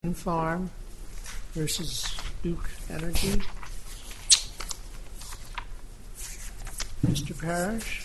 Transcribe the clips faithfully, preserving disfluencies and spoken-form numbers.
Wind Farm versus Duke Energy. Mister Parrish.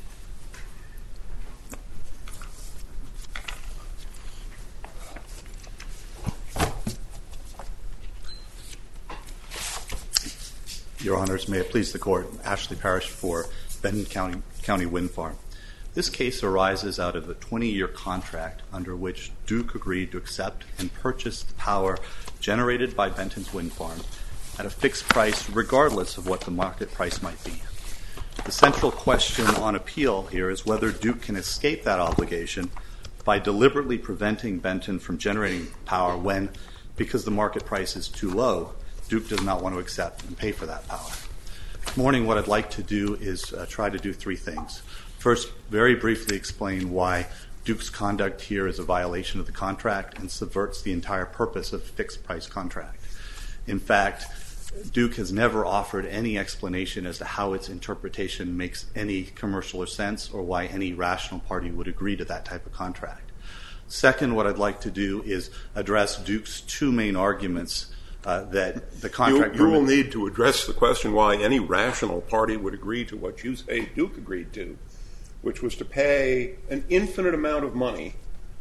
Your Honors, may it please the Court, Ashley Parrish for Benton County, County Wind Farm. This case arises out of a twenty-year contract under which Duke agreed to accept and purchase the power generated by Benton's wind farm at a fixed price regardless of what the market price might be. The central question on appeal here is whether Duke can escape that obligation by deliberately preventing Benton from generating power when, because the market price is too low, Duke does not want to accept and pay for that power. This morning, what I'd like to do is uh, try to do three things. First, very briefly explain why Duke's conduct here is a violation of the contract and subverts the entire purpose of a fixed price contract. In fact, Duke has never offered any explanation as to how its interpretation makes any commercial sense or why any rational party would agree to that type of contract. Second, what I'd like to do is address Duke's two main arguments uh, that the contract... You, you will need to address the question why any rational party would agree to what you say Duke agreed to, which was to pay an infinite amount of money,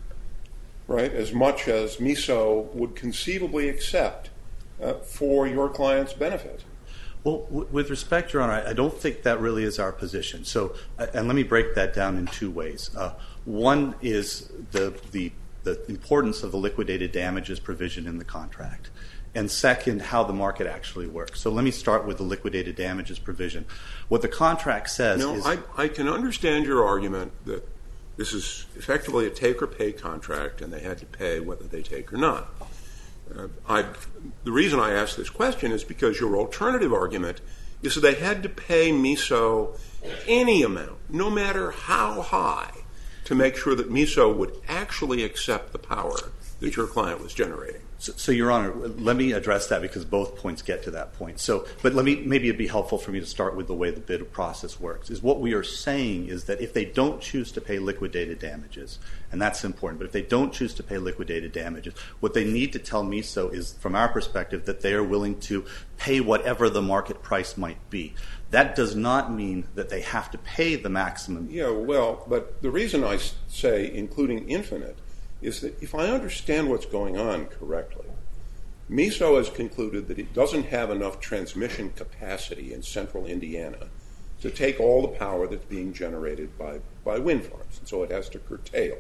right, as much as MISO would conceivably accept uh, for your client's benefit. Well, w- with respect, Your Honor, I don't think that really is our position. So, uh, and let me break that down in two ways. Uh, one is the, the, the importance of the liquidated damages provision in the contract. And second, how the market actually works. So let me start with the liquidated damages provision. What the contract says no, is... I, I can understand your argument that this is effectively a take-or-pay contract and they had to pay whether they take or not. Uh, I, the reason I ask this question is because your alternative argument is that they had to pay MISO any amount, no matter how high, to make sure that MISO would actually accept the power that your client was generating. So, so, Your Honor, let me address that because both points get to that point. So, but let me, maybe it'd be helpful for me to start with the way the bid process works. Is what we are saying is that if they don't choose to pay liquidated damages, and that's important, but if they don't choose to pay liquidated damages, what they need to tell MISO is, from our perspective, that they are willing to pay whatever the market price might be. That does not mean that they have to pay the maximum. Yeah, well, but the reason I say including infinite is that if I understand what's going on correctly, MISO has concluded that it doesn't have enough transmission capacity in central Indiana to take all the power that's being generated by, by wind farms, and so it has to curtail.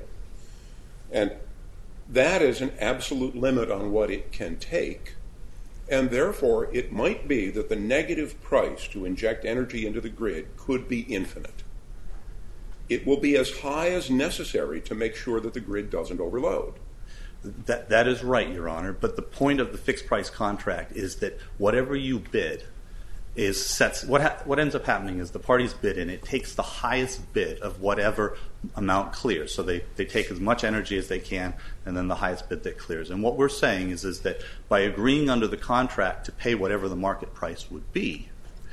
And that is an absolute limit on what it can take, and therefore it might be that the negative price to inject energy into the grid could be infinite. It will be as high as necessary to make sure that the grid doesn't overload. That, that is right, Your Honor, but the point of the fixed price contract is that whatever you bid is sets, what, ha, what ends up happening is the parties bid and it takes the highest bid of whatever amount clears. So they, they take as much energy as they can and then the highest bid that clears. And what we're saying is, is that by agreeing under the contract to pay whatever the market price would be,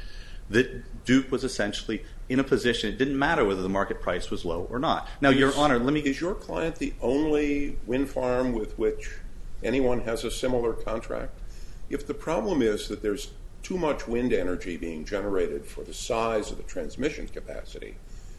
that Duke was essentially in a position, it didn't matter whether the market price was low or not. Now, is, Your Honor, let me... Is your client the only wind farm with which anyone has a similar contract? If the problem is that there's too much wind energy being generated for the size of the transmission capacity,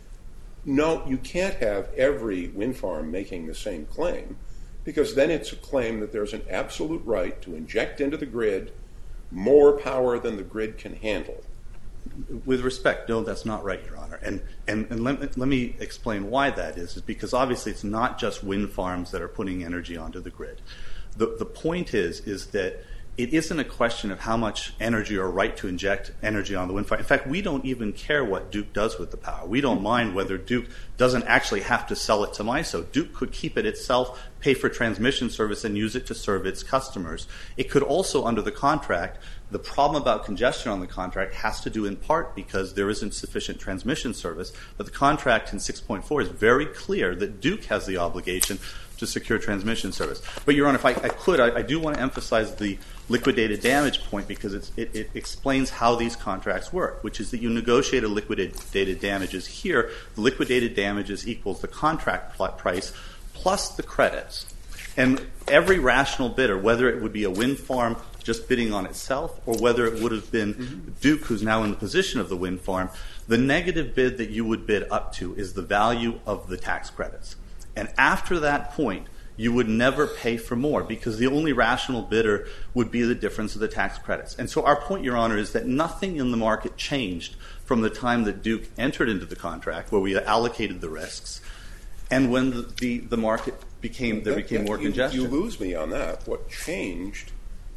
no, you can't have every wind farm making the same claim, because then it's a claim that there's an absolute right to inject into the grid more power than the grid can handle. With respect, no, that's not right, Your Honor. And, and, and let, let me explain why that is, is because obviously it's not just wind farms that are putting energy onto the grid. The, the point is, is that it isn't a question of how much energy or right to inject energy on the wind farm. In fact, we don't even care what Duke does with the power. We don't mind whether Duke doesn't actually have to sell it to MISO. Duke could keep it itself, pay for transmission service, and use it to serve its customers. It could also, under the contract, the problem about congestion on the contract has to do in part because there isn't sufficient transmission service, but the contract in six point four is very clear that Duke has the obligation to secure transmission service. But, Your Honor, if I, I could, I, I do want to emphasize the liquidated damage point because it's, it, it explains how these contracts work, which is that you negotiate a liquidated damages. Here, the liquidated damages equals the contract price plus the credits. And every rational bidder, whether it would be a wind farm just bidding on itself or whether it would have been mm-hmm. Duke, who's now in the position of the wind farm, the negative bid that you would bid up to is the value of the tax credits. And after that point, you would never pay for more because the only rational bidder would be the difference of the tax credits. And so our point, Your Honor, is that nothing in the market changed from the time that Duke entered into the contract, where we allocated the risks, and when the, the, the market became, there became more you, congestion. You lose me on that. What changed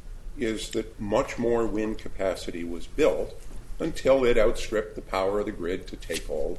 is that much more wind capacity was built until it outstripped the power of the grid to take all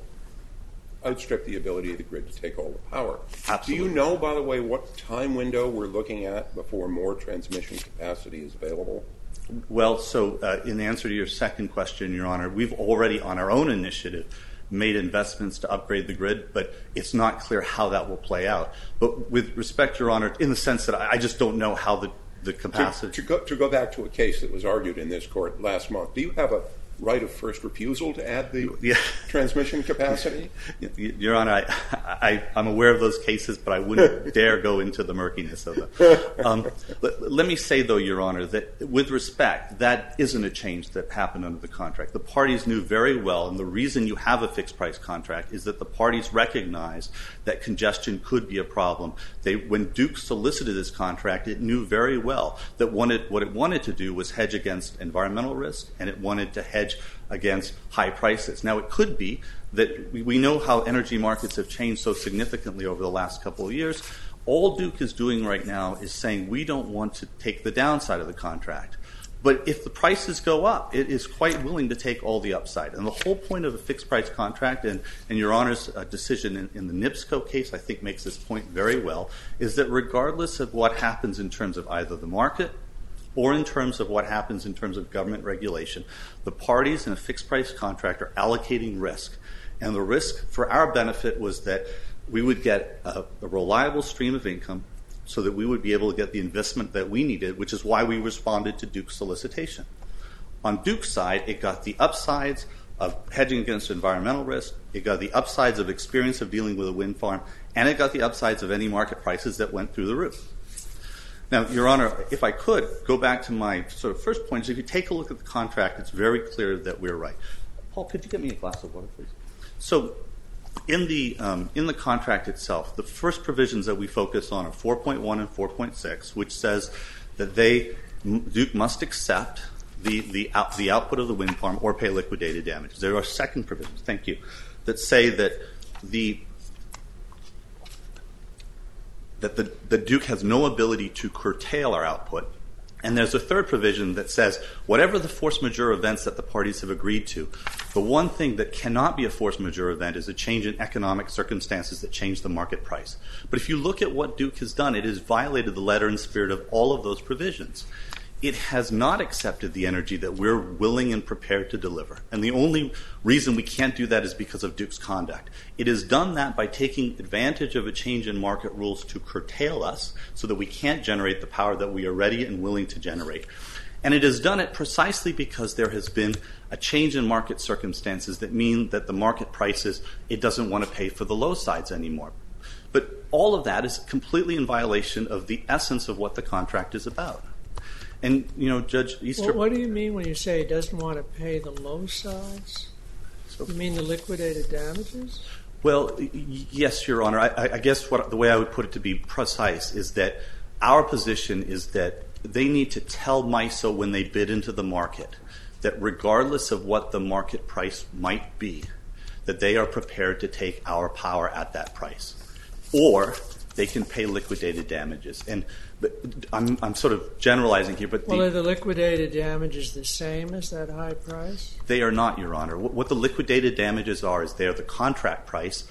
outstrip the ability of the grid to take all the power. Absolutely. Do you know, by the way, what time window we're looking at before more transmission capacity is available? Well, so uh, in answer to your second question, Your Honor, we've already, on our own initiative, made investments to upgrade the grid, but it's not clear how that will play out. But with respect, Your Honor, in the sense that I just don't know how the, the capacity... To, to, go, to go back to a case that was argued in this court last month, do you have a right of first refusal to add the yeah. transmission capacity? Your Honor, I, I, I'm aware of those cases, but I wouldn't dare go into the murkiness of them. Um, let, let me say, though, Your Honor, that with respect, that isn't a change that happened under the contract. The parties knew very well, and the reason you have a fixed-price contract is that the parties recognized that congestion could be a problem. They, when Duke solicited this contract, it knew very well that wanted, what it wanted to do was hedge against environmental risk, and it wanted to hedge against high prices. Now, it could be that we, we know how energy markets have changed so significantly over the last couple of years. All Duke is doing right now is saying we don't want to take the downside of the contract. But if the prices go up, it is quite willing to take all the upside. And the whole point of a fixed-price contract, and, and Your Honor's uh, decision in, in the NIPSCO case, I think, makes this point very well, is that regardless of what happens in terms of either the market or in terms of what happens in terms of government regulation, the parties in a fixed-price contract are allocating risk. And the risk for our benefit was that we would get a, a reliable stream of income so that we would be able to get the investment that we needed, which is why we responded to Duke's solicitation. On Duke's side, it got the upsides of hedging against environmental risk, it got the upsides of experience of dealing with a wind farm, and it got the upsides of any market prices that went through the roof. Now, Your Honor, if I could go back to my sort of first point, is if you take a look at the contract, it's very clear that we're right. Paul, could you get me a glass of water, please? So in the, um, in the contract itself, the first provisions that we focus on are four point one and four point six, which says that they, Duke must accept the, the, out, the output of the wind farm or pay liquidated damages. There are second provisions, thank you, that say that the that the, the Duke has no ability to curtail our output. And there's a third provision that says whatever the force majeure events that the parties have agreed to, the one thing that cannot be a force majeure event is a change in economic circumstances that change the market price. But if you look at what Duke has done, it has violated the letter and spirit of all of those provisions. It has not accepted the energy that we're willing and prepared to deliver. And the only reason we can't do that is because of Duke's conduct. It has done that by taking advantage of a change in market rules to curtail us so that we can't generate the power that we are ready and willing to generate. And it has done it precisely because there has been a change in market circumstances that mean that the market prices, it doesn't want to pay for the low sides anymore. But all of that is completely in violation of the essence of what the contract is about. And, you know, Judge Easter... Well, what do you mean when you say it doesn't want to pay the low sides? So, you mean the liquidated damages? Well, y- yes, Your Honor. I, I guess what, the way I would put it to be precise is that our position is that they need to tell MISO when they bid into the market that regardless of what the market price might be, that they are prepared to take our power at that price. Or they can pay liquidated damages. And but I'm, I'm sort of generalizing here, but well, the, are the liquidated damages the same as that high price? They are not, Your Honor. What, what the liquidated damages are is they are the contract price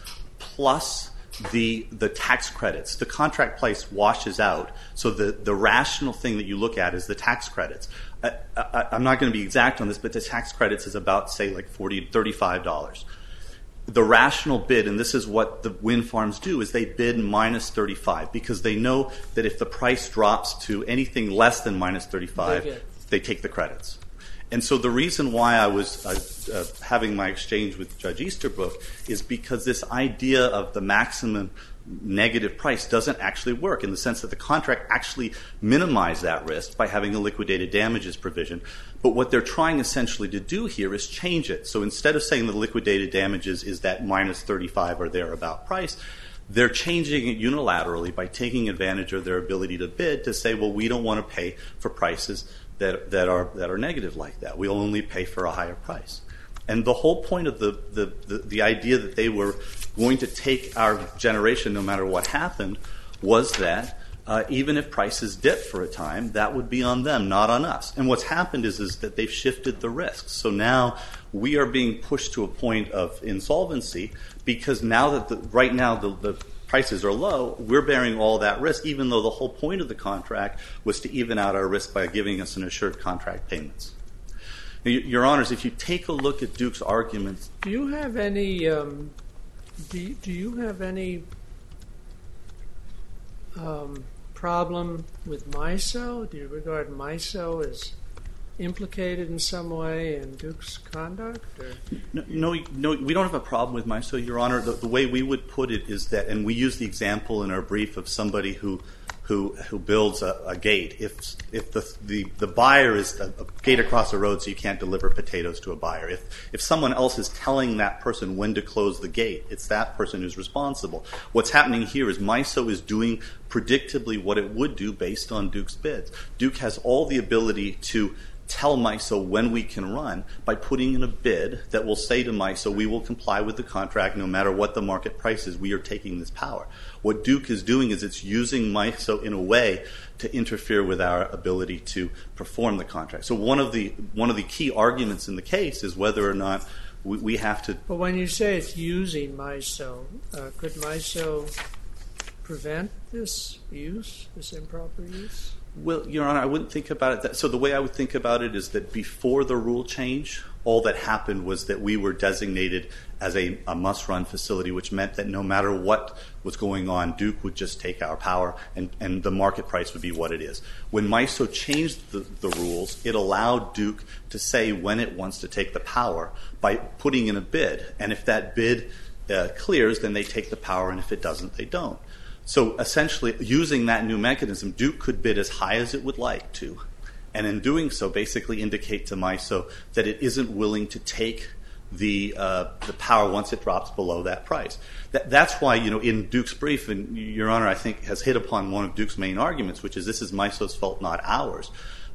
plus the the tax credits. The contract price washes out, so the, the rational thing that you look at is the tax credits. I, I, I'm not going to be exact on this, but the tax credits is about, say, like forty dollars, thirty-five dollars. The rational bid, and this is what the wind farms do, is they bid minus thirty-five because they know that if the price drops to anything less than minus thirty-five, they, they take the credits. And so the reason why I was uh, uh, having my exchange with Judge Easterbrook is because this idea of the maximum negative price doesn't actually work in the sense that the contract actually minimized that risk by having a liquidated damages provision. But what they're trying essentially to do here is change it. So instead of saying the liquidated damages is that minus thirty-five or thereabout price, they're changing it unilaterally by taking advantage of their ability to bid to say, well, we don't want to pay for prices that that are that are negative like that. We'll only pay for a higher price. And the whole point of the the, the, the idea that they were going to take our generation no matter what happened was that uh, even if prices dip for a time, that would be on them, not on us. And what's happened is, is that they've shifted the risks. So now we are being pushed to a point of insolvency because now that the, right now the, the prices are low, we're bearing all that risk, even though the whole point of the contract was to even out our risk by giving us an assured contract payments. Now, Your Honors, if you take a look at Duke's arguments... Do you have any... Um, do, you, do you have any um, problem with MISO? Do you regard MISO as implicated in some way in Duke's conduct? Or? No, no, no, we don't have a problem with MISO, Your Honor. The, the way we would put it is that, and we use the example in our brief of somebody who who who builds a, a gate. If if the, the the buyer is a, a gate across the road, so you can't deliver potatoes to a buyer. If if someone else is telling that person when to close the gate, it's that person who's responsible. What's happening here is MISO is doing predictably what it would do based on Duke's bids. Duke has all the ability to tell MISO when we can run by putting in a bid that will say to MISO, we will comply with the contract no matter what the market price is. We are taking this power. What Duke is doing is it's using MISO in a way to interfere with our ability to perform the contract. So one of the one of the key arguments in the case is whether or not we, we have to... But when you say it's using MISO, uh, could MISO prevent this use, this improper use? Well, Your Honor, I wouldn't think about it that. So the way I would think about it is that before the rule change, all that happened was that we were designated as a, a must-run facility, which meant that no matter what was going on, Duke would just take our power and, and the market price would be what it is. When MISO changed the, the rules, it allowed Duke to say when it wants to take the power by putting in a bid. And if that bid uh, clears, then they take the power, and if it doesn't, they don't. So essentially, using that new mechanism, Duke could bid as high as it would like to, and in doing so, basically indicate to MISO that it isn't willing to take the uh, the power once it drops below that price. That, that's why, you know, in Duke's brief, and Your Honor, I think, has hit upon one of Duke's main arguments, which is this is MISO's fault, not ours.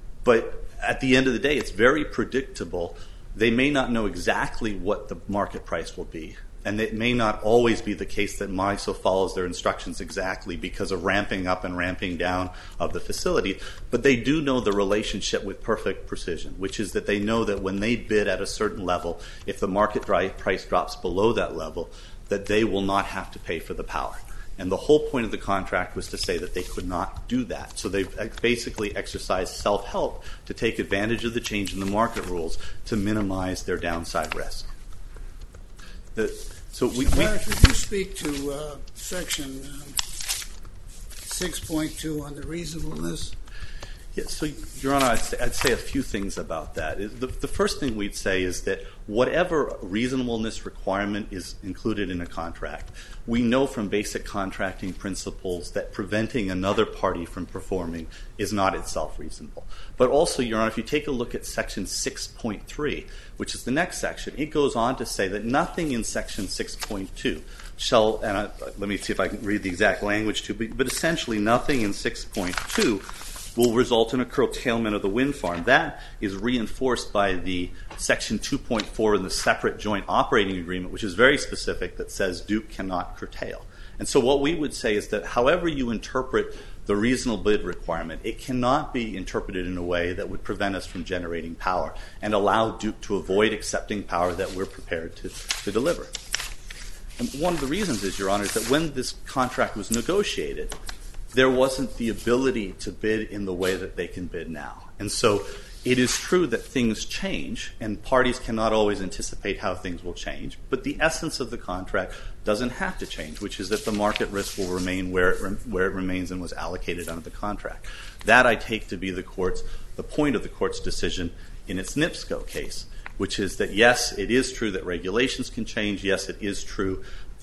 But at the end of the day, it's very predictable. They may not know exactly what the market price will be. And it may not always be the case that MISO follows their instructions exactly because of ramping up and ramping down of the facility, but they do know the relationship with perfect precision, which is that they know that when they bid at a certain level, if the market price drops below that level, that they will not have to pay for the power. And the whole point of the contract was to say that they could not do that. So they've basically exercised self-help to take advantage of the change in the market rules to minimize their downside risk. The, So we, we, Parrish, would you speak to uh, section um, six point two on the reasonableness? Yeah, so, Your Honor, I'd say, I'd say a few things about that. The, the first thing we'd say is that whatever reasonableness requirement is included in a contract, we know from basic contracting principles that preventing another party from performing is not itself reasonable. But also, Your Honor, if you take a look at section six point three, which is the next section, it goes on to say that nothing in section six point two shall, and I, let me see if I can read the exact language too, but, but essentially nothing in six point two will result in a curtailment of the wind farm. That is reinforced by the section two point four in the separate joint operating agreement, which is very specific, that says Duke cannot curtail. And so what we would say is that however you interpret the reasonable bid requirement, it cannot be interpreted in a way that would prevent us from generating power and allow Duke to avoid accepting power that we're prepared to, to deliver. And one of the reasons is, Your Honor, is that when this contract was negotiated, there wasn't the ability to bid in the way that they can bid now. And so it is true that things change, and parties cannot always anticipate how things will change, but the essence of the contract doesn't have to change, which is that the market risk will remain where it, re- where it remains and was allocated under the contract. That I take to be the court's, the point of the court's decision in its NIPSCO case, which is that, yes, it is true that regulations can change. Yes, it is true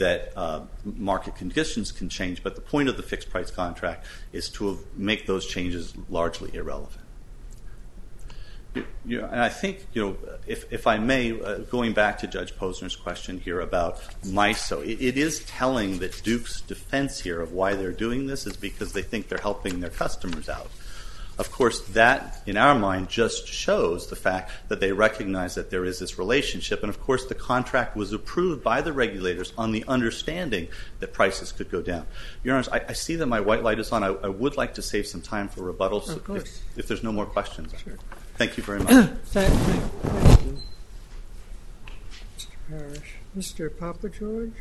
that uh, market conditions can change, but the point of the fixed price contract is to make those changes largely irrelevant. You, you know, and I think, you know, if, if I may, uh, going back to Judge Posner's question here about MISO, it, it is telling that Duke's defense here of why they're doing this is because they think they're helping their customers out. Of course, that, in our mind, just shows the fact that they recognize that there is this relationship. And, of course, the contract was approved by the regulators on the understanding that prices could go down. Your Honors, I, I see that my white light is on. I, I would like to save some time for rebuttals of course. if, if there's no more questions. Sure. Thank you very much. Thank, thank you, Mister Parrish. Mister Papageorge?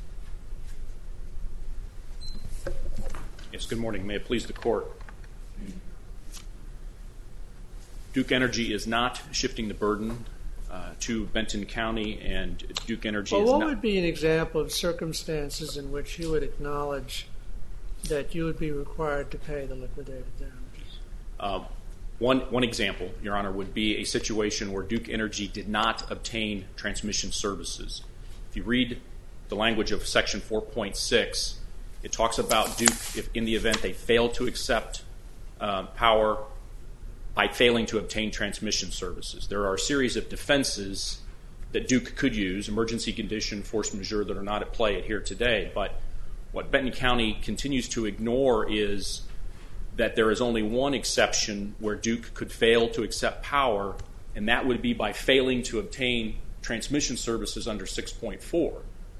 Yes, good morning. May it please the Court. Duke Energy is not shifting the burden uh, to Benton County, and Duke Energy well, is what not... What would be an example of circumstances in which you would acknowledge that you would be required to pay the liquidated damages? Uh, one, one example, Your Honor, would be a situation where Duke Energy did not obtain transmission services. If you read the language of Section four point six, it talks about Duke, if in the event they fail to accept uh, power by failing to obtain transmission services. There are a series of defenses that Duke could use, emergency condition, force majeure, that are not at play here today. But what Benton County continues to ignore is that there is only one exception where Duke could fail to accept power, and that would be by failing to obtain transmission services under six point four.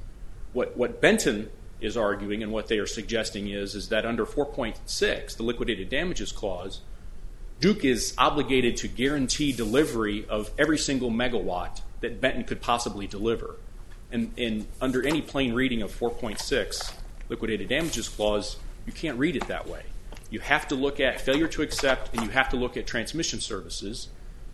What, what Benton is arguing and what they are suggesting is, is that under four point six, the liquidated damages clause, Duke is obligated to guarantee delivery of every single megawatt that Benton could possibly deliver. And, and under any plain reading of four point six, liquidated damages clause, you can't read it that way. You have to look at failure to accept, and you have to look at transmission services.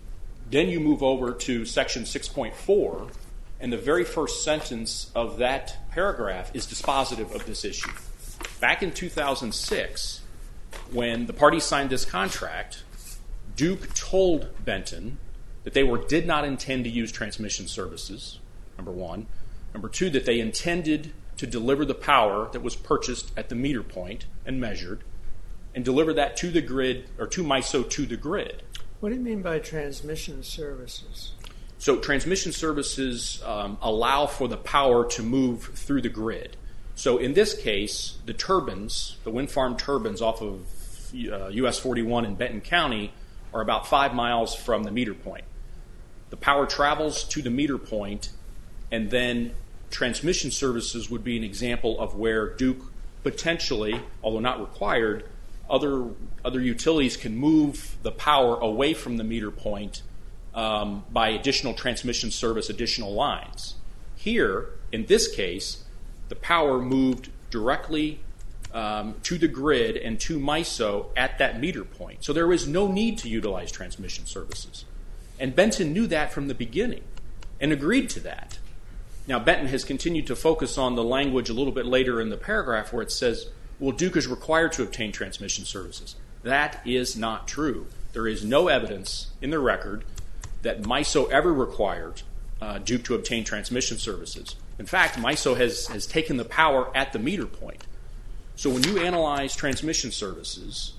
Then you move over to Section six point four, and the very first sentence of that paragraph is dispositive of this issue. Back in two thousand six, when the parties signed this contract, Duke told Benton that they were, did not intend to use transmission services, number one. Number two, that they intended to deliver the power that was purchased at the meter point and measured, and deliver that to the grid, or to MISO to the grid. What do you mean by transmission services? So transmission services um, allow for the power to move through the grid. So in this case, the turbines, the wind farm turbines off of uh, U S forty-one in Benton County are about five miles from the meter point. The power travels to the meter point, and then transmission services would be an example of where Duke potentially, although not required, other other utilities can move the power away from the meter point um, by additional transmission service, additional lines. Here, in this case, the power moved directly um, to the grid and to MISO at that meter point. So there is no need to utilize transmission services. And Benton knew that from the beginning and agreed to that. Now, Benton has continued to focus on the language a little bit later in the paragraph where it says, well, Duke is required to obtain transmission services. That is not true. There is no evidence in the record that MISO ever required uh, Duke to obtain transmission services. In fact, MISO has, has taken the power at the meter point. So when you analyze transmission services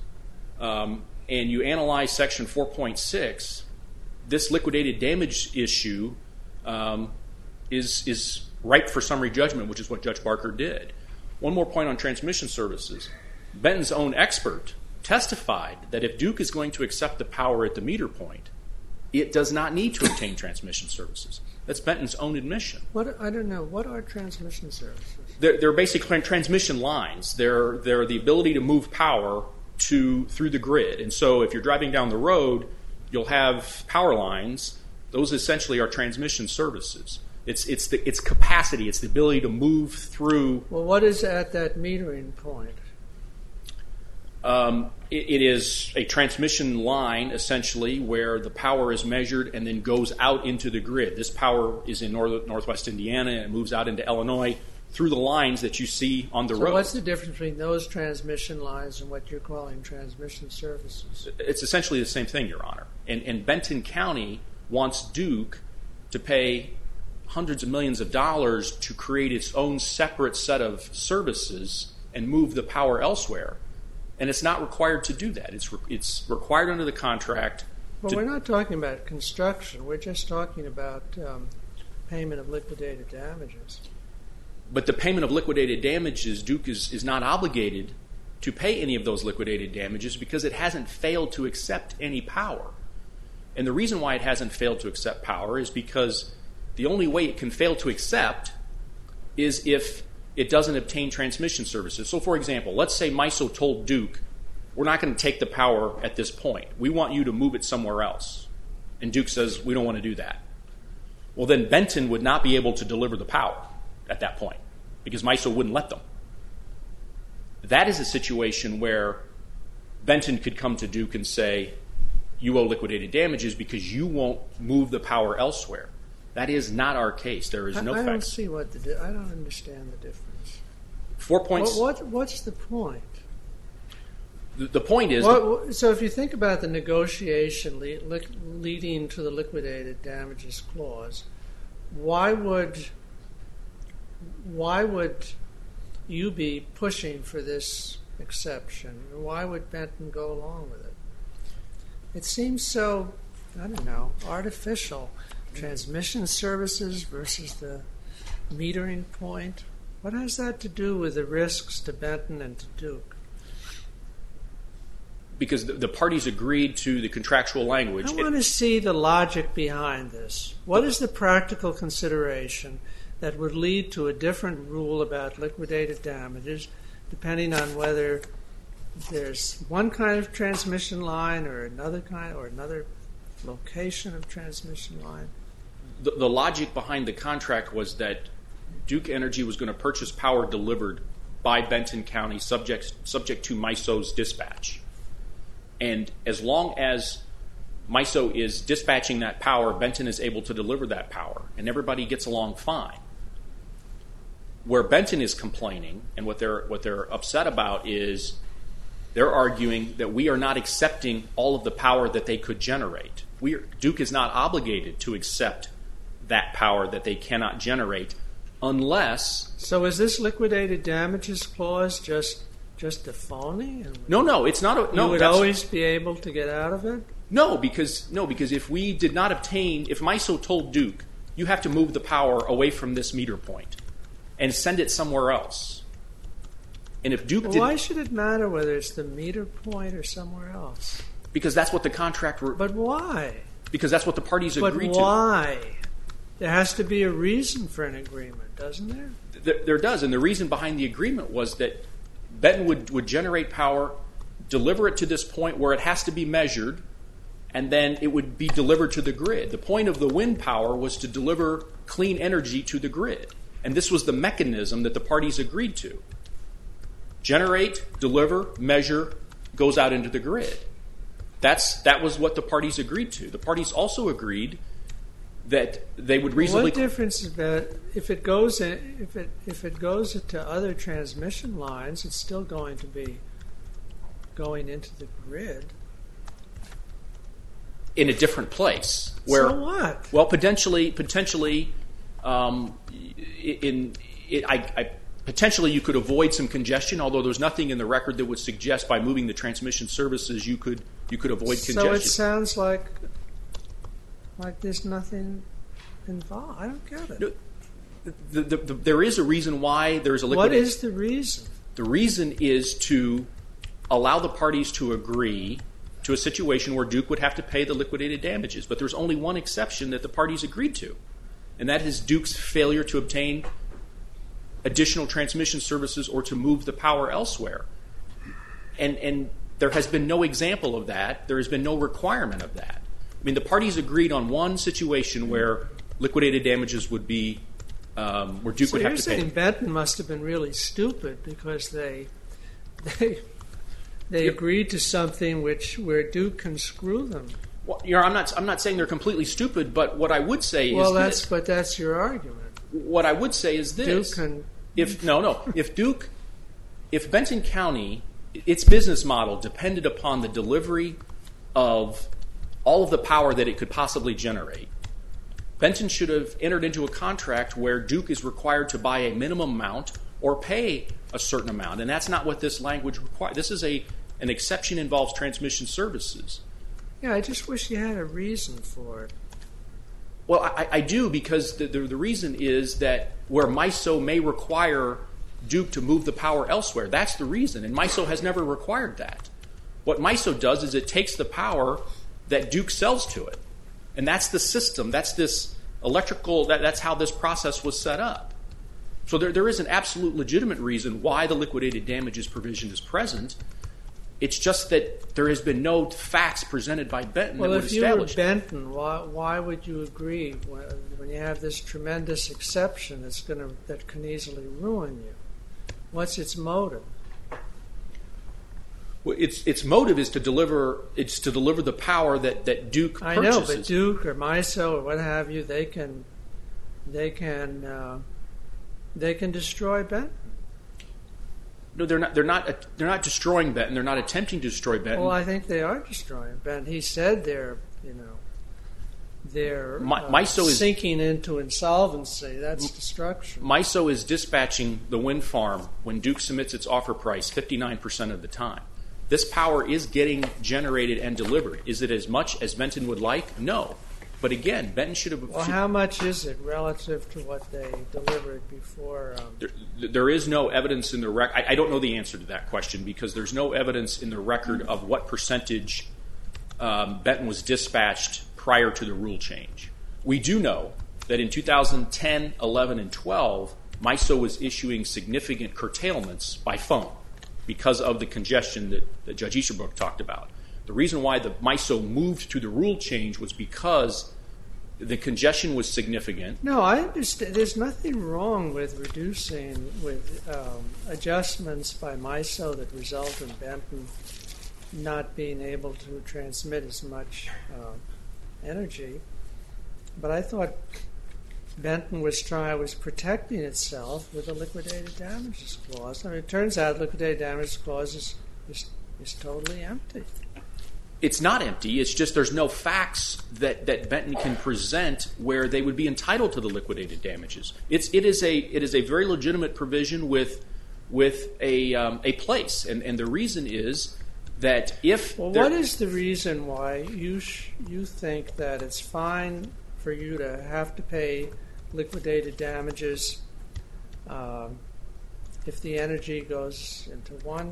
um, and you analyze Section four point six, this liquidated damage issue um, is, is ripe for summary judgment, which is what Judge Barker did. One more point on transmission services. Benton's own expert testified that if Duke is going to accept the power at the meter point, it does not need to obtain transmission services. That's Benton's own admission. What I don't know. What are transmission services? They're, they're basically transmission lines. They're, they're the ability to move power to through the grid. And so if you're driving down the road, you'll have power lines. Those essentially are transmission services. It's, it's, the, it's capacity. It's the ability to move through. Well, what is at that metering point? Um, it, it is a transmission line, essentially, where the power is measured and then goes out into the grid. This power is in north, northwest Indiana, and it moves out into Illinois through the lines that you see on the so road. So what's the difference between those transmission lines and what you're calling transmission services? It's essentially the same thing, Your Honor. And, and Benton County wants Duke to pay hundreds of millions of dollars to create its own separate set of services and move the power elsewhere. And it's not required to do that. It's, re- it's required under the contract. Well, to, we're not talking about construction. We're just talking about um, payment of liquidated damages. But the payment of liquidated damages, Duke is, is not obligated to pay any of those liquidated damages because it hasn't failed to accept any power. And the reason why it hasn't failed to accept power is because the only way it can fail to accept is if it doesn't obtain transmission services. So, for example, let's say MISO told Duke, we're not going to take the power at this point. We want you to move it somewhere else. And Duke says, we don't want to do that. Well, then Benton would not be able to deliver the power at that point because MISO wouldn't let them. That is a situation where Benton could come to Duke and say, you owe liquidated damages because you won't move the power elsewhere. That is not our case. There is no I, I fact. don't see what the di- I don't understand the difference. Four points. What, what what's the point? The, the point is. What, what- so if you think about the negotiation le- li- leading to the liquidated damages clause, why would why would you be pushing for this exception? Why would Benton go along with it? It seems so, I don't know, artificial. Transmission services versus the metering point. What has that to do with the risks to Benton and to Duke? Because the, the parties agreed to the contractual language. I want to see the logic behind this. What is the practical consideration that would lead to a different rule about liquidated damages depending on whether there's one kind of transmission line or another kind or another location of transmission line? The, the logic behind the contract was that Duke Energy was going to purchase power delivered by Benton County subject, subject to MISO's dispatch. And as long as MISO is dispatching that power, Benton is able to deliver that power, and everybody gets along fine. Where Benton is complaining, and what they're what they're upset about is they're arguing that we are not accepting all of the power that they could generate. We are, Duke is not obligated to accept that power that they cannot generate unless... So is this liquidated damages clause just just a phony? And No, no, it's not a... No, you would that's- always be able to get out of it? No, because no, because if we did not obtain... If MISO told Duke, you have to move the power away from this meter point and send it somewhere else. And if Duke Well, did... why should it matter whether it's the meter point or somewhere else? Because that's what the contract... Re- But why? because that's what the parties But agreed why? There has to be a reason for an agreement, doesn't there? to. There, there does, and the reason behind the agreement was that Benton would, would generate power, deliver it to this point where it has to be measured, and then it would be delivered to the grid. The point of the wind power was to deliver clean energy to the grid, and this was the mechanism that the parties agreed to. Generate, deliver, measure, goes out into the grid. That's that was what the parties agreed to. The parties also agreed that they would reasonably... What difference is that if it goes in, if it if it goes to other transmission lines, it's still going to be going into the grid. in a different place. Where, so what? Well, potentially, potentially, um, in it, I, I potentially you could avoid some congestion. Although there's nothing in the record that would suggest by moving the transmission services you could you could avoid congestion. So it sounds like like there's nothing involved. I don't get it. No, the, the, the, there is a reason why there's a liquid. What is the reason? The reason is to allow the parties to agree to a situation where Duke would have to pay the liquidated damages. But there's only one exception that the parties agreed to, and that is Duke's failure to obtain additional transmission services or to move the power elsewhere. And, and there has been no example of that. There has been no requirement of that. I mean, the parties agreed on one situation where liquidated damages would be, um, where Duke so would you're have to pay. saying Benton must have been really stupid because they they they Yep. agreed to something which where Duke can screw them. Well, you know, I'm not. I'm not saying they're completely stupid, but what I would say Well, is that's this. but that's your argument. What I would say is this: Duke can. if no, no, if Duke, if Benton County, its business model depended upon the delivery of all of the power that it could possibly generate, Benton should have entered into a contract where Duke is required to buy a minimum amount or pay a certain amount, and that's not what this language requires. This is a an exception involves transmission services. Yeah, I just wish you had a reason for it. Well, I, I do, because the, the, the reason is that where MISO may require Duke to move the power elsewhere, that's the reason, and MISO has never required that. What MISO does is it takes the power that Duke sells to it, and that's the system, that's this electrical, that, that's how this process was set up. So there, there is an absolute legitimate reason why the liquidated damages provision is present. It's just that there has been no facts presented by Benton well, that would if you were establish Benton, why, why would you agree when, when you have this tremendous exception that's going to that can easily ruin you? What's its motive? Well, its its motive is to deliver it's to deliver the power that, that Duke I purchases. know, but Duke or MISO or what have you, they can they can uh, they can destroy Benton. No, they're not. They're not. They're not destroying Benton. They're not attempting to destroy Benton. Well, I think they are destroying Benton. He said they're, you know, they're My, uh, MISO is sinking into insolvency. That's destruction. MISO is dispatching the wind farm when Duke submits its offer price fifty-nine percent of the time. This power is getting generated and delivered. Is it as much as Benton would like? No. But again, Benton should have... Well, should, how much is it relative to what they delivered before? Um, there, there is no evidence in the record. I, I don't know the answer to that question because there's no evidence in the record of what percentage um, Benton was dispatched prior to the rule change. We do know that in two thousand ten, eleven, and twelve, MISO was issuing significant curtailments by phone because of the congestion that, that Judge Easterbrook talked about. The reason why the MISO moved to the rule change was because the congestion was significant. No, I understand. There's nothing wrong with reducing, with um, adjustments by MISO that result in Benton not being able to transmit as much uh, energy. But I thought Benton was trying, was protecting itself with a liquidated damages clause. I mean, it turns out liquidated damages clause is, is, is totally empty. It's not empty. It's just there's no facts that, that Benton can present where they would be entitled to the liquidated damages. It's it is a it is a very legitimate provision with with a um, a place, and and the reason is that if well, what is the reason why you sh- you think that it's fine for you to have to pay liquidated damages um, if the energy goes into one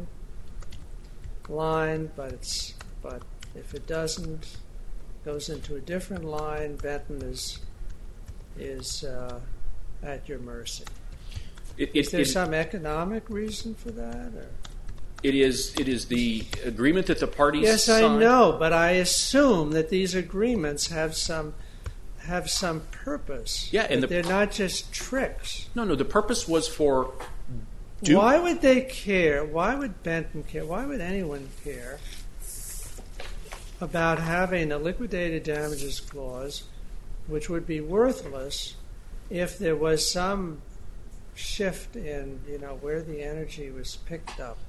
line, but it's but if it doesn't, goes into a different line, Benton is is uh, at your mercy. It, it, is there it, some economic reason for that? Or? It is it is the agreement that the parties Yes, signed. I know, but I assume that these agreements have some have some purpose. Yeah, and that the, they're not just tricks. No, no. The purpose was for. Duke. Why would they care? Why would Benton care? Why would anyone care about having a liquidated damages clause, which would be worthless if there was some shift in, you know, where the energy was picked up?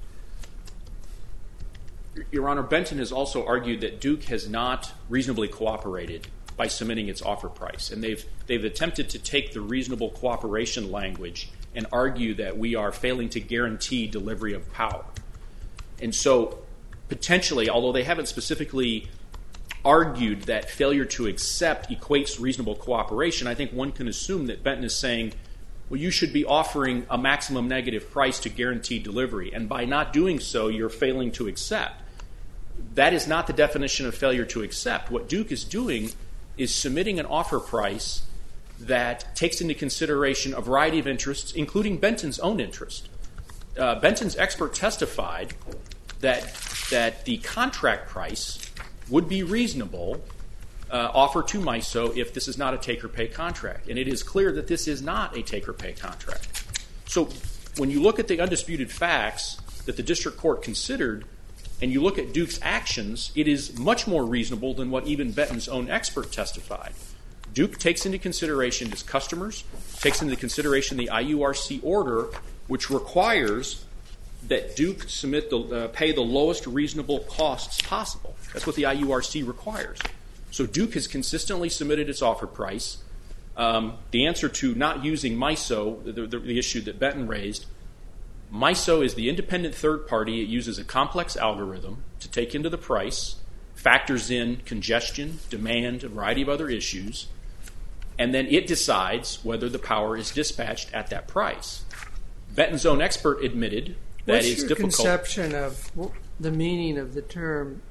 Your Honor, Benton has also argued that Duke has not reasonably cooperated by submitting its offer price, and they've they've attempted to take the reasonable cooperation language and argue that we are failing to guarantee delivery of power. And so, potentially, although they haven't specifically argued that failure to accept equates reasonable cooperation, I think one can assume that Benton is saying, well, you should be offering a maximum negative price to guarantee delivery, and by not doing so, you're failing to accept. That is not the definition of failure to accept. What Duke is doing is submitting an offer price that takes into consideration a variety of interests, including Benton's own interest. Uh, Benton's expert testified that that the contract price would be reasonable uh, offer to MISO if this is not a take-or-pay contract. And it is clear that this is not a take-or-pay contract. So when you look at the undisputed facts that the district court considered, and you look at Duke's actions, it is much more reasonable than what even Benton's own expert testified. Duke takes into consideration its customers, takes into consideration the I U R C order, which requires that Duke submit the, uh, pay the lowest reasonable costs possible. That's what the I U R C requires. So Duke has consistently submitted its offer price. Um, the answer to not using MISO, the, the, the issue that Benton raised, MISO is the independent third party. It uses a complex algorithm to take into the price, factors in congestion, demand, a variety of other issues, and then it decides whether the power is dispatched at that price. Benton's own expert admitted that What's it's your difficult. conception of the meaning of the term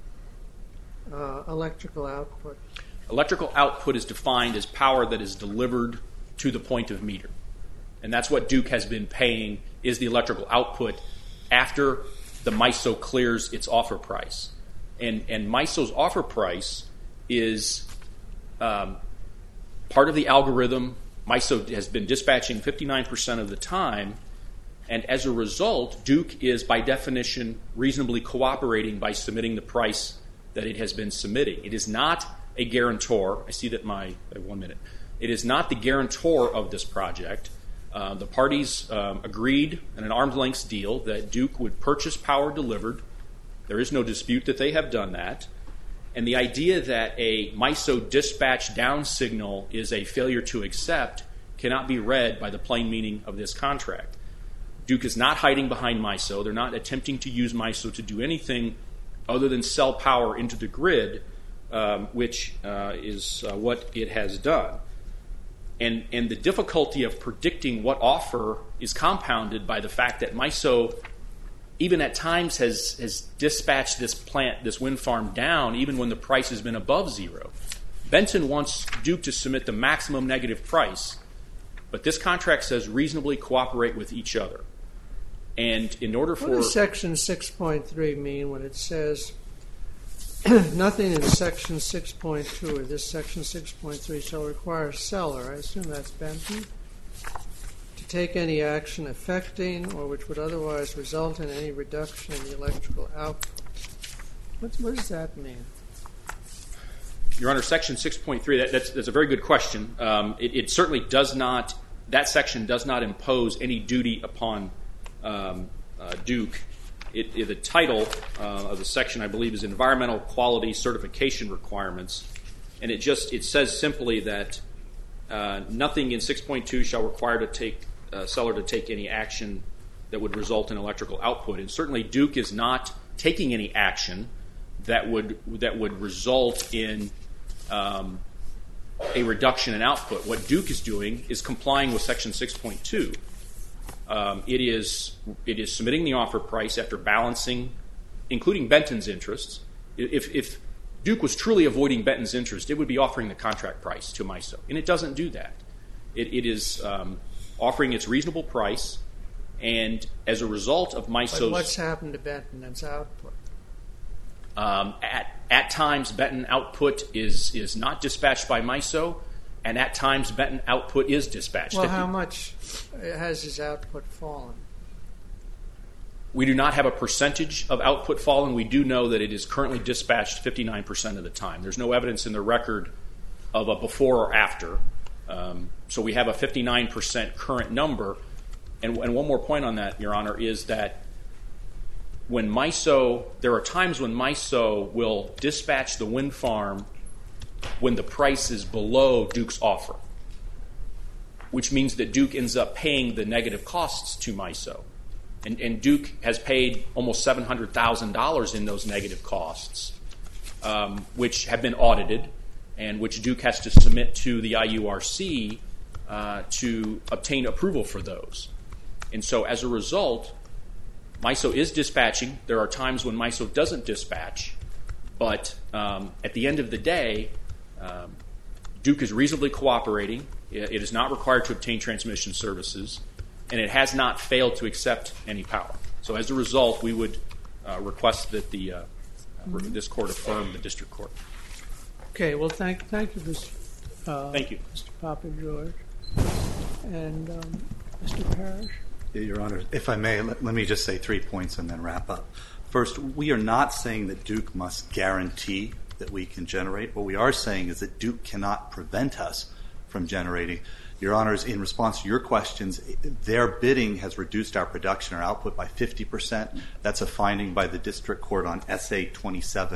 uh, electrical output? Electrical output is defined as power that is delivered to the point of meter. And that's what Duke has been paying, is the electrical output after the MISO clears its offer price. And, and MISO's offer price is um, part of the algorithm. MISO has been dispatching fifty-nine percent of the time, and as a result, Duke is, by definition, reasonably cooperating by submitting the price that it has been submitting. It is not a guarantor. I see that my, I have one minute. It is not the guarantor of this project. Uh, the parties um, agreed in an arm's length deal that Duke would purchase power delivered. There is no dispute that they have done that. And the idea that a MISO dispatch down signal is a failure to accept cannot be read by the plain meaning of this contract. Duke is not hiding behind MISO. They're not attempting to use MISO to do anything other than sell power into the grid, um, which uh, is uh, what it has done. And, and the difficulty of predicting what offer is compounded by the fact that MISO, even at times, has, has dispatched this plant, this wind farm down, even when the price has been above zero. Benton wants Duke to submit the maximum negative price, but this contract says reasonably cooperate with each other. And in order for... What does Section six point three mean when it says nothing in Section six point two or this Section six point three shall require a seller, I assume that's Benton, to take any action affecting or which would otherwise result in any reduction in the electrical output? What, what does that mean? Your Honor, Section six point three, that, that's, that's a very good question. Um, it, it certainly does not, that section does not impose any duty upon um, uh, Duke. It, it, the title uh, of the section, I believe, is Environmental Quality Certification Requirements. And it just, it says simply that uh, nothing in six point two shall require to take, uh, seller to take any action that would result in electrical output. And certainly Duke is not taking any action that would that would result in um, a reduction in output. What Duke is doing is complying with Section six point two. Um, it is it is submitting the offer price after balancing, including Benton's interests. If, if Duke was truly avoiding Benton's interest, it would be offering the contract price to MISO, and it doesn't do that. It, it is um, offering its reasonable price, and as a result of MISO's... But what's happened to Benton's output? Um, at, at times, Benton output is, is not dispatched by MISO, and at times, Benton output is dispatched. Well, how much has his output fallen? We do not have a percentage of output fallen. We do know that it is currently dispatched fifty-nine percent of the time. There's no evidence in the record of a before or after. Um, so we have a fifty-nine percent current number. And, and one more point on that, Your Honor, is that when MISO, there are times when MISO will dispatch the wind farm when the price is below Duke's offer, which means that Duke ends up paying the negative costs to MISO. And, and Duke has paid almost seven hundred thousand dollars in those negative costs, um, which have been audited and which Duke has to submit to the I U R C uh, to obtain approval for those. And so as a result, MISO is dispatching. There are times when MISO doesn't dispatch, but um, at the end of the day, um, Duke is reasonably cooperating. It is not required to obtain transmission services, and it has not failed to accept any power. So as a result, we would uh, request that the uh, mm-hmm. this court affirm the district court. Okay. Well, thank thank you, Mister Uh, thank you, Mister Papa George, and um, Mister Parrish. Your Honor, if I may, let, let me just say three points and then wrap up. First, we are not saying that Duke must guarantee that we can generate. What we are saying is that Duke cannot prevent us from generating. Your Honors, in response to your questions, their bidding has reduced our production or output by fifty percent. That's a finding by the district court on S A twenty-seven.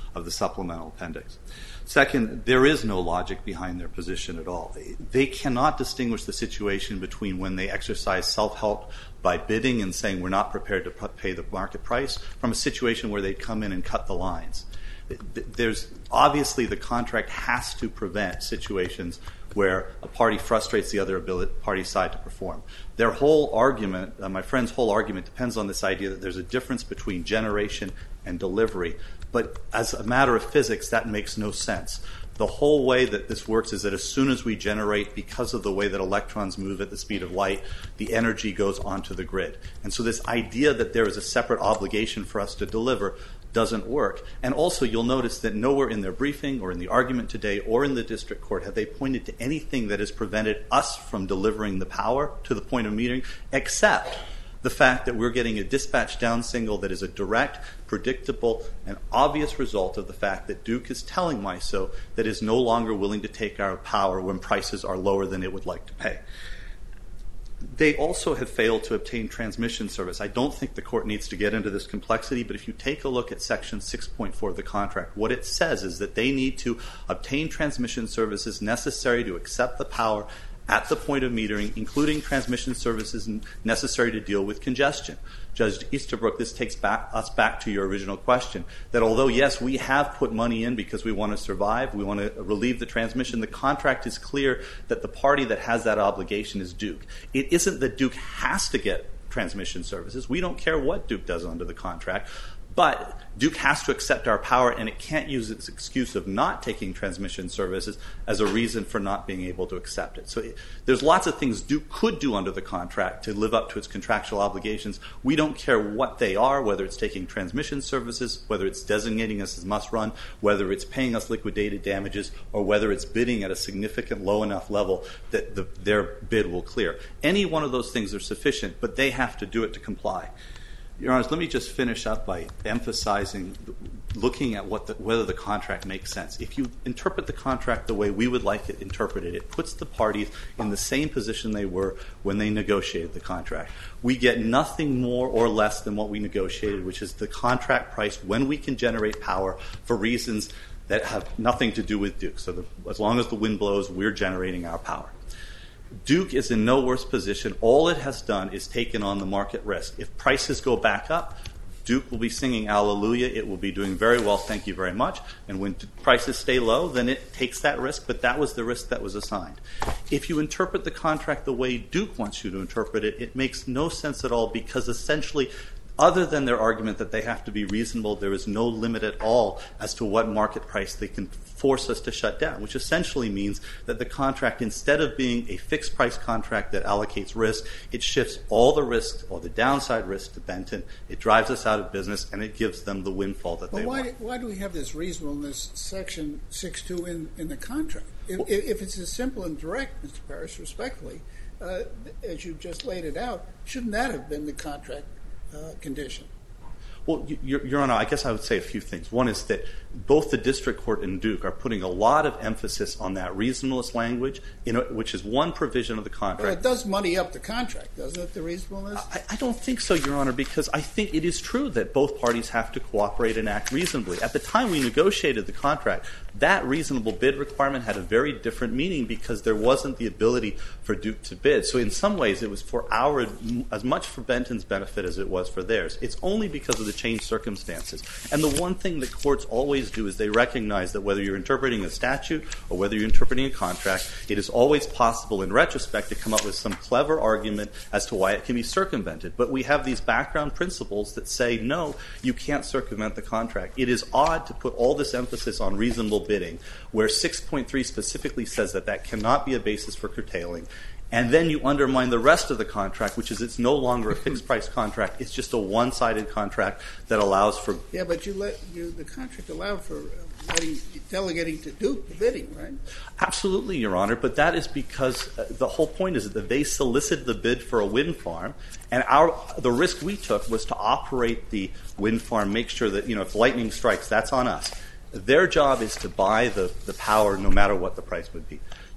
of the supplemental appendix. Second, there is no logic behind their position at all. They cannot distinguish the situation between when they exercise self-help by bidding and saying we're not prepared to pay the market price from a situation where they come in and cut the lines. There's obviously the contract has to prevent situations where a party frustrates the other ability, party side to perform. Their whole argument, uh, my friend's whole argument, depends on this idea that there's a difference between generation and delivery. But as a matter of physics, that makes no sense. The whole way that this works is that as soon as we generate, because of the way that electrons move at the speed of light, the energy goes onto the grid. And so this idea that there is a separate obligation for us to deliver doesn't work. And also you'll notice that nowhere in their briefing or in the argument today or in the district court have they pointed to anything that has prevented us from delivering the power to the point of metering, except the fact that we're getting a dispatch down signal that is a direct, predictable, and obvious result of the fact that Duke is telling MISO that it is no longer willing to take our power when prices are lower than it would like to pay. They also have failed to obtain transmission service. I don't think the court needs to get into this complexity, but if you take a look at Section six point four of the contract, what it says is that they need to obtain transmission services necessary to accept the power at the point of metering, including transmission services necessary to deal with congestion. Judge Easterbrook, this takes back, us back to your original question, that although, yes, we have put money in because we want to survive, we want to relieve the transmission, the contract is clear that the party that has that obligation is Duke. It isn't that Duke has to get transmission services. We don't care what Duke does under the contract. But Duke has to accept our power, and it can't use its excuse of not taking transmission services as a reason for not being able to accept it. So it, there's lots of things Duke could do under the contract to live up to its contractual obligations. We don't care what they are, whether it's taking transmission services, whether it's designating us as must-run, whether it's paying us liquidated damages, or whether it's bidding at a significant low enough level that the, their bid will clear. Any one of those things are sufficient, but they have to do it to comply. Your Honors, let me just finish up by emphasizing, looking at what the, whether the contract makes sense. If you interpret the contract the way we would like it interpreted, it puts the parties in the same position they were when they negotiated the contract. We get nothing more or less than what we negotiated, which is the contract price when we can generate power for reasons that have nothing to do with Duke. So the, as long as the wind blows, we're generating our power. Duke is in no worse position. All it has done is taken on the market risk. If prices go back up, Duke will be singing hallelujah. It will be doing very well, thank you very much. And when prices stay low, then it takes that risk, but that was the risk that was assigned. If you interpret the contract the way Duke wants you to interpret it, it makes no sense at all, because essentially, other than their argument that they have to be reasonable, there is no limit at all as to what market price they can force us to shut down, which essentially means that the contract, instead of being a fixed price contract that allocates risk, it shifts all the risk or the downside risk to Benton. It drives us out of business, and it gives them the windfall that well, they why, want. Why do we have this reasonableness section six two in, in the contract? If, well, if it's as simple and direct, Mister Parrish, respectfully, uh, as you just laid it out, shouldn't that have been the contract Uh, condition? Well, Your, Your Honor, I guess I would say a few things. One is that both the district court and Duke are putting a lot of emphasis on that reasonableness language, in a, which is one provision of the contract. Well, it does muddy up the contract, doesn't it, the reasonableness? I, I don't think so, Your Honor, because I think it is true that both parties have to cooperate and act reasonably. At the time we negotiated the contract, that reasonable bid requirement had a very different meaning because there wasn't the ability for Duke to bid. So in some ways it was for our, as much for Benton's benefit as it was for theirs. It's only because of the changed circumstances. And the one thing that courts always do is they recognize that whether you're interpreting a statute or whether you're interpreting a contract, it is always possible in retrospect to come up with some clever argument as to why it can be circumvented. But we have these background principles that say, no, you can't circumvent the contract. It is odd to put all this emphasis on reasonable bidding, where six point three specifically says that that cannot be a basis for curtailing. And then you undermine the rest of the contract, which is it's no longer a fixed price contract. It's just a one-sided contract that allows for. Yeah, but you let you the contract allowed for letting, delegating to Duke the bidding, right? Absolutely, Your Honor. But that is because uh, the whole point is that they solicited the bid for a wind farm, and our the risk we took was to operate the wind farm, make sure that, you know, if lightning strikes, that's on us. Their job is to buy the, the power no matter what the price would be.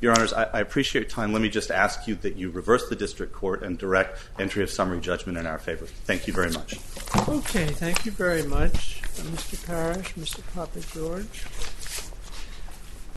Your Honors, I, I appreciate your time. Let me just ask you that you reverse the district court and direct entry of summary judgment in our favor. Thank you very much. Okay, thank you very much, Mister Parrish, Mister Papa George.